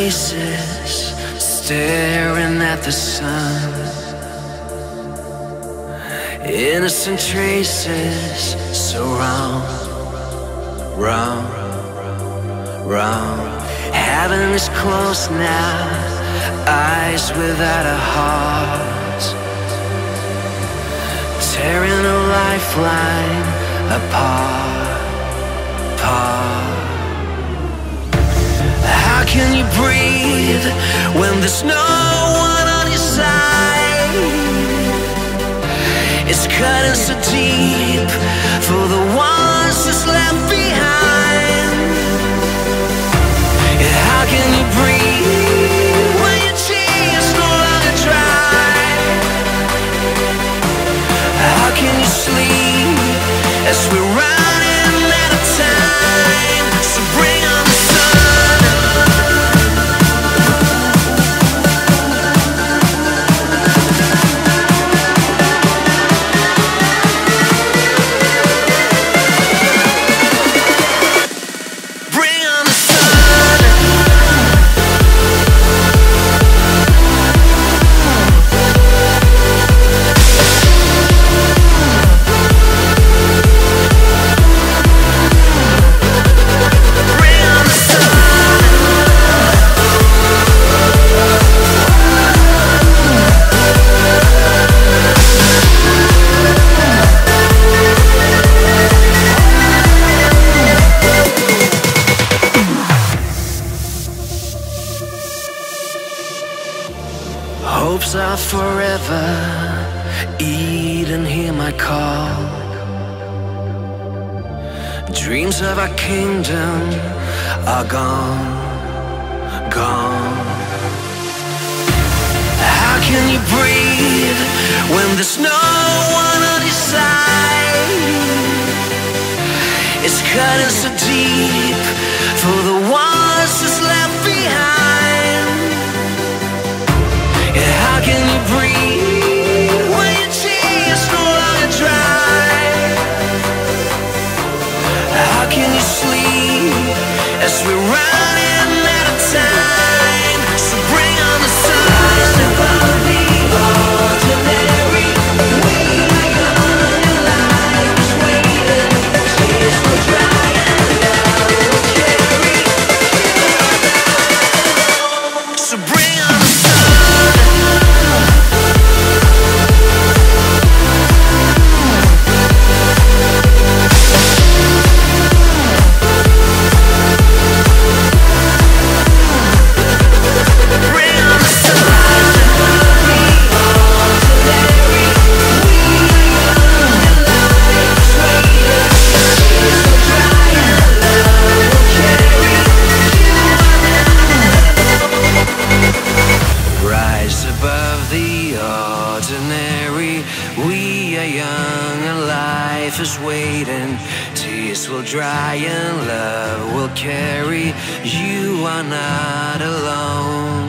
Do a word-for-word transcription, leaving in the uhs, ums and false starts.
faces, staring at the sun. Innocent traces, so wrong, wrong, wrong. Heaven is close now, eyes without a heart, tearing a lifeline apart, apart. How can you breathe when there's no one on your side? It's cutting so deep for the ones that's left behind. Yeah, how can you breathe when your tears no longer dry? How can you sleep as we're running out of time? So bring on the sun. Bring on the sun. Bring on the sun. Hopes are forever, eat and hear my call. Dreams of our kingdom are gone, gone. How can you breathe when there's no one on your side? It's cutting so deep for the ones that's left behind. Yeah, how can you breathe when your tears no longer dry? How can you sleep as we're running out of time? So bring on the sun. Rise above the ordinary. We are young and life is waiting. Tears will dry and love will carry. So bring on the sun. Bring on the sun. Rise above the ordinary. We are young and life is waiting. Tears will dry and love will carry. Rise above the ordinary. We are young and life is waiting. Tears will dry and love will carry. You are not alone.